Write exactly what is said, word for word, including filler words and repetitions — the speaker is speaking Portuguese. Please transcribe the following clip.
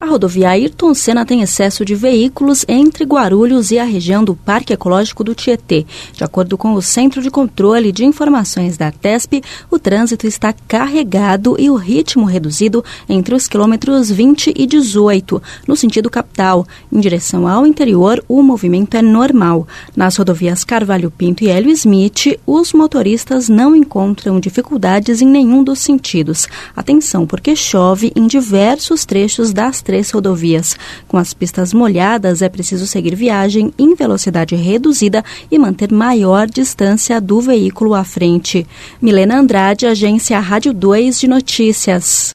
rodovia Ayrton Senna tem excesso de veículos entre Guarulhos e a região do Parque Ecológico do Tietê. De acordo com o Centro de Controle de Informações da Artesp, o trânsito está carregado e o ritmo reduzido entre os quilômetros vinte e dezoito, no sentido capital. Em direção ao interior, o movimento é normal. Nas rodovias Carvalho Pinto e Hélio Smith, os motoristas não encontram dificuldades em nenhum dos sentidos. Atenção, porque chove em diversos trechos das três rodovias. Com as pistas molhadas, é preciso seguir viagem em velocidade reduzida e manter maior distância do veículo à frente. Milena Andrade, Agência Rádio dois de Notícias.